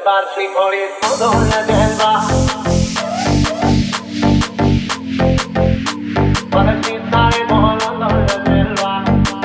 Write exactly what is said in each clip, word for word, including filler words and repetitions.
برفی کنید مدل دلبر برشید سر بالا دل دلبر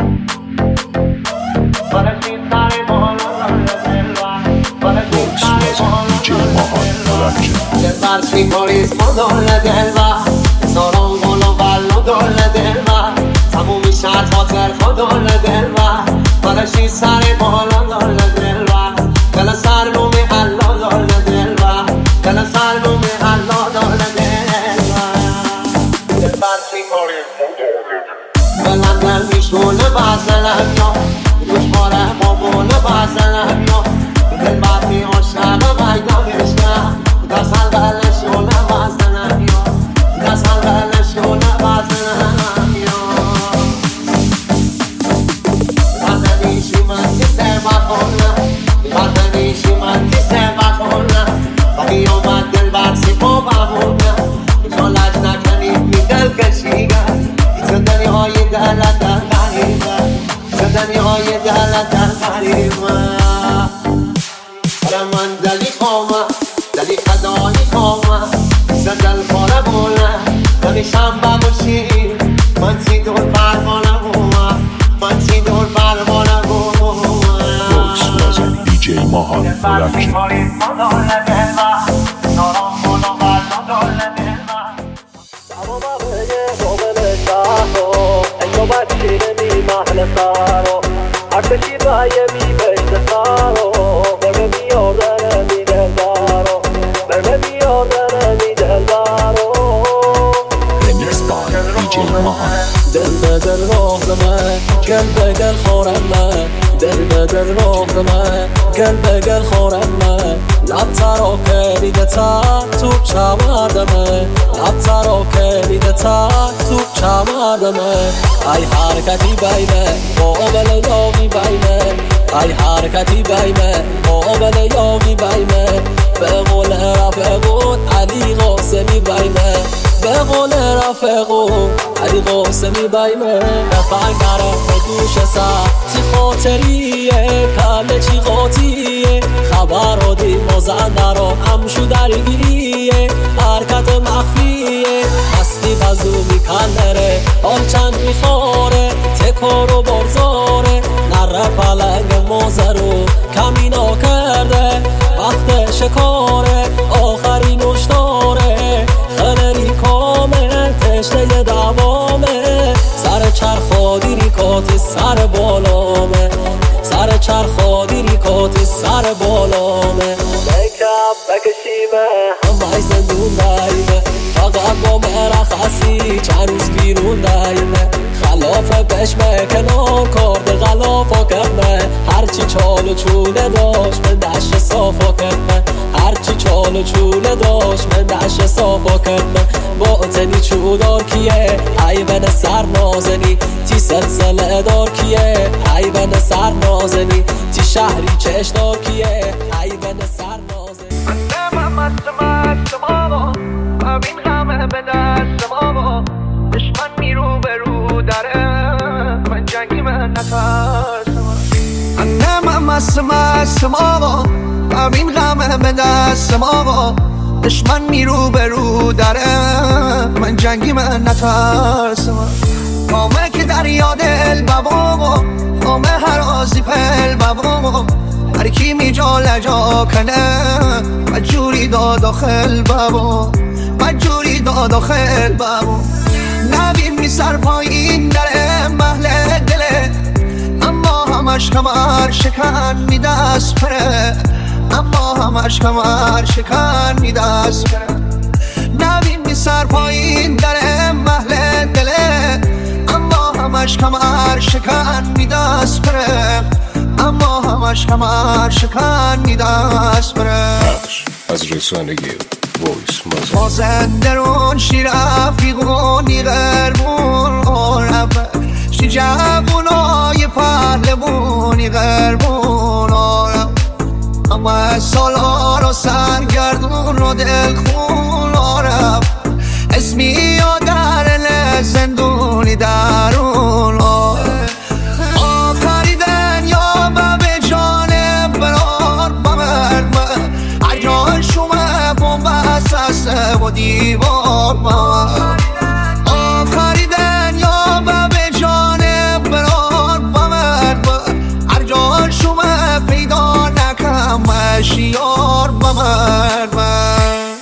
برشید سر بالا دل دلبر برشید سر بالا دل برفی کنید مدل دلبر ساران بالا بلو دل دلبر تموم میشه خاطر خدل دلبر برشید سر بالا دل دلبر دل سر نومی الله دل دلبر دل سر نومی الله دل دلبر دل برفی کنید بلند دل میشونه بزنم یا گوشماره بابونه بزنم یا دل برفی عاشق بیدانشم دستل بلشونه بزنم یا دستل بلشونه بزنم یا بزنیشی من که سبا کنم بزنیشی من که سبا کنم باقی اومد دل برسی با بمونم جالت نکنید می دل کشیگم زندنی های دلت در غریبه زندنی های دلت در غریبه من دلی خوامم دلی خدایی خوامم زندل پاره بولم دلیشم بباشی من سی دور پروانه بومم من سی دور پروانه بومم بوکس بازن دی جی ماهان پروداکشن Arkadaşı bayemi beşte saro Verme bir yordana mi deldaro Verme bir yordana mi deldaro Remix by دی جی ماهان دل به دل راه من گل به گل خورم من دل به دل راه من گل به گل خورم من لب ترا کلیده تا توب چمرد من لب ترا کلیده تا توب چمرد من ای حرکتی بینه قابل یامی بینه ای حرکتی بینه قابل یامی بینه به قول رفقون علی قاسمی بینه به قول رفقون علی قاسمی بینه نفنگره به گوش سر تی خاطریه کله چی قاطیه خبر رو دی مازنده رو همشو درگیریه حرکت مخفیه هستی بزو میکنره حال چند میخواره تکار و بارزاره نره پلنگ موزه رو کمینا کرده وقت شکاره آخرین نشتاره خلری کامه تشته دوامه سر چرخادی ریکاتی سر بالامه سر چرخادی ریکاتی سر بالامه میکپ بکشیمه همه زندون دایمه فقط با مرخصی چند روز بیرون دایمه خلاف بشمه کنان کارد غلافا کرمه هرچی چال و چونه داشت من دشت صافا کرمه هرچی چال و چونه داشت من دشت صافا کرمه باطنی چودار کیه ایون سر نازنی تی سلسله دار کیه ایون سر نازنی تی شهری چشدار کیه ایون سر نازنی من مست مست بابا ببین همه به دست بابا دشمن میرو برو داره من جنگی من نترسم انه من مست مست بابا ببین غمه به دست بابا دشمن میرو برو داره من جنگی من نترسم کامه که دریا دل بابا کامه هر آزی پل بابا هر کی می جا لجا کنه مجوری دا داخل بابا مجوری دا داخل بابا نبین می سر پایین در محل دله اما همش کمر شکن می دست پره اما همش کمر شکن می دست پره نبین می سر پایین در محل دله اما همش کمر شکن می دست پره اما همش کمر شکن می دست پره از رسانگی وایس مازن مازندرون شی رفیقونی غربون عرفه شی جوونای پهلوونی غربون عرفه اما سالا رو سرگردون رو دلخون عرفه اسمی یا در زندونی درون عرفه آخری دنیا به جان برار بمرد دیوار بمن آخری دنیا و به جانب برار بمن هر جا شما پیدا نکم مشیار بمن من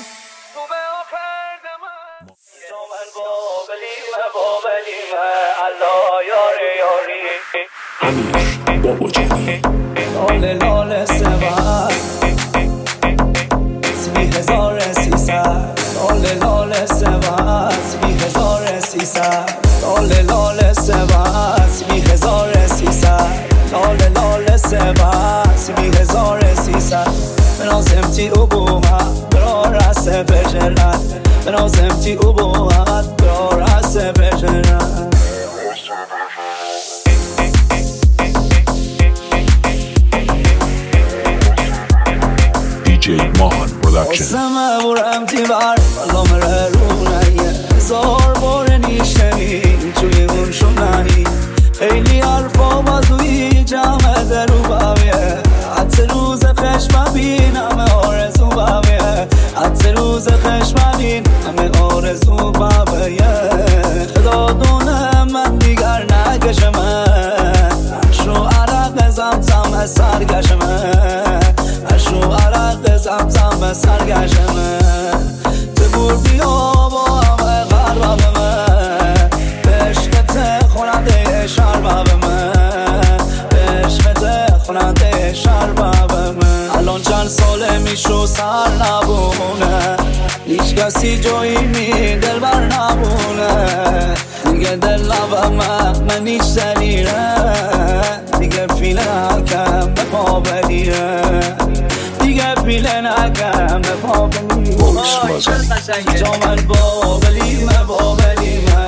امیر بابا جانی لاله لاله سبد سی هزار سیصد لاله لاله سبد سی هزار سیصد لاله لاله سبد سی هزار سیصد لاله لاله سبد سی هزار سیصد بنازمتی عبومت برا رس بجرد بنازمتی عبومت برا رس بجرد دی جی ماهان پروداکشن سمه برم تیبر والله مره رونیه هزار بار نیشتنی توی اون شوننی خیلی حرفا بازوی جمع درو باویه حتی روز خشم بین همه آرزو باویه حتی روز خشم بین همه آرزو باویه خدا دونه من دیگر نگشمه شو عرق زمزم سرگشمه شو عرق زمزم سرگشمه تبور بیا با همه غربه به من به عشقت خونده شربه به من به عشقت خونده شربه به من الان چند ساله میشو سر نبونه هیچ کسی جایی می دل بر نبونه دیگه دل لبه من من هیچ سریره دیگه پیله نکم به پا بلیره دیگه پیله نکم به پا بلیره جامل با بلیمه با بلیمه